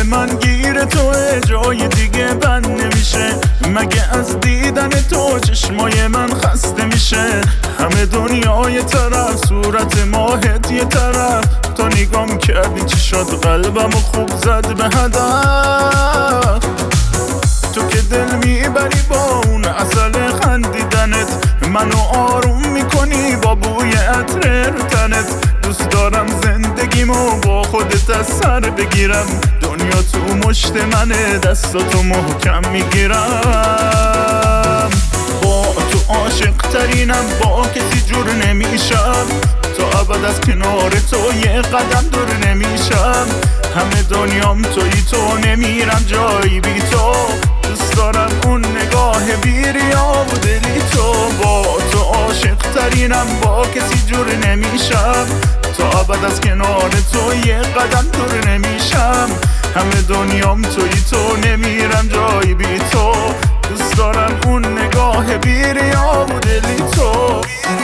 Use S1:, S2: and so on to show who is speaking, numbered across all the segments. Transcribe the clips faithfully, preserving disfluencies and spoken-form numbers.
S1: من گیر توه، جای دیگه بند نمیشه. مگه از دیدن تو چشمای من خسته میشه؟ همه دنیا یه طرف، صورت ماهت یه طرف. تا نگام کردی چی شد قلبم خوب زد به هدف. تو که دل میبری با اون عسل خندیدنت، منو آروم میکنی با بوی عطر تنت. دوست دارم زندگیمو با خودت از سر بگیرم، دنیا تو مشت منه دستاتو محکم میگیرم. با تو عاشق ترینم، با کسی جور نمیشم. تا ابد از کنار تو یه قدم دور نمیشم. همه دنیام توی تو، نمیرم جایی بی تو. دوست دارم اون نگاه بیریا و دلی تو. با تو عاشق ترینم، با کسی جور نمیشم. تا ابد از کنار تو یه قدم دور نمیشم. همه دنیام توی تو، نمیرم جایی بی تو. دوست دارم اون نگاه بیریا و دلی تو.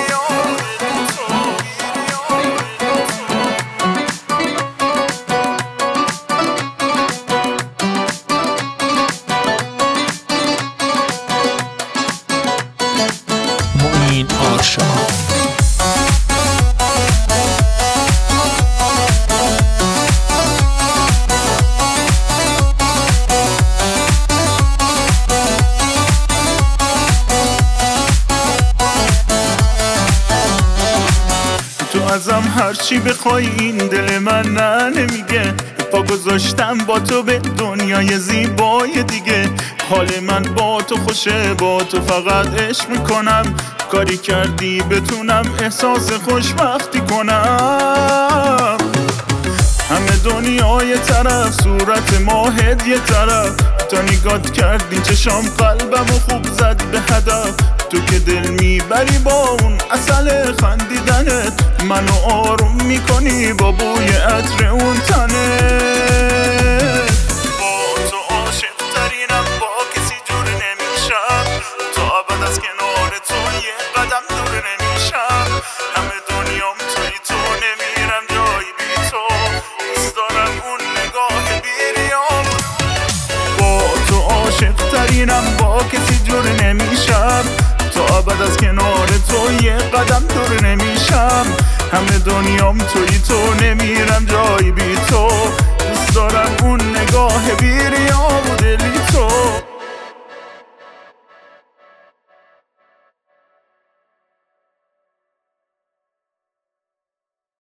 S2: معین آرشا.
S1: تو ازم هرچی بخوای این دل من نه نمیگه. پا گذاشتم با تو به دنیای زیبای دیگه. حال من با تو خوشه، با تو فقط عشق میکنم. کاری کردی بتونم احساس خوشبختی کنم. همه دنیا یه طرف، صورت ماهت یه طرف. تا نگات کردی چشام قلبم خوب زد به هدف. تو که دل میبری با اون عسل خندیدنت، منو آروم میکنی با بوی عطر اون تنت. با تو عاشق ترینم، با کسی جور نمیشم. تا ابد از کنار تو یه قدم دور نمیشم. همه دنیام توی تو، نمیرم جایی بی تو. دوست دارم اون نگاه بیریام. با تو عاشق ترینم، با کسی جور نمیشم. تا ابد از کنار تو یه قدم دور نمیشم. همه دنیام توی تو، نمیرم جایی بی